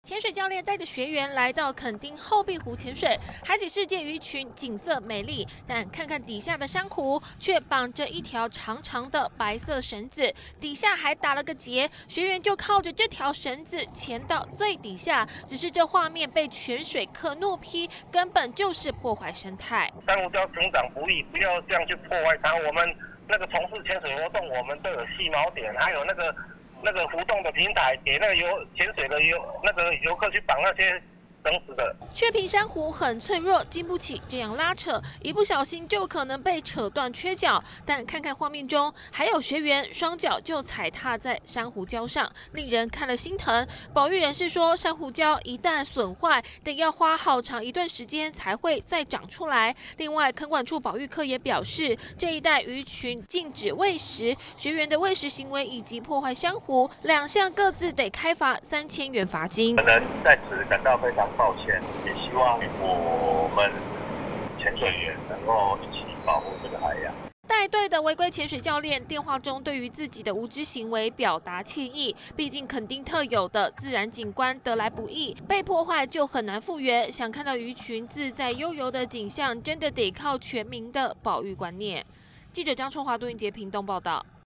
潜水教练带着学员来到垦丁后壁湖潜水，海底世界鱼群景色美丽，但看看底下的珊瑚，却绑着一条长长的白色绳子，底下还打了个结，学员就靠着这条绳子潜到最底下。只是这画面被潜水客怒批，根本就是破坏生态。 珊瑚礁成长不易，不要这样去破坏它。我们那个从事潜水活动，我们都有细锚点，还有那个浮动的平台，给那个潜水的游客去绑那些绳子的。 雀屏珊瑚很脆弱，经不起这样拉扯，一不小心就可能被扯断缺角。但看看画面中，还有学员双脚就踩踏在珊瑚礁上，令人看了心疼。保育人士说，珊瑚礁一旦损坏，得要花好长一段时间才会再长出来。另外，垦管处保育科也表示，这一带鱼群禁止喂食，学员的喂食行为以及破坏珊瑚两项各自得开罚3000元罚金。 本人在此感到非常抱歉，也希望我们潜水员能够一起保护这个海洋。 带队的违规潜水教练电话中对于自己的无知行为表达歉意，毕竟垦丁特有的自然景观得来不易，被破坏就很难复原。想看到鱼群自在悠游的景象，真的得靠全民的保育观念。记者张春华、杜英杰屏东报道。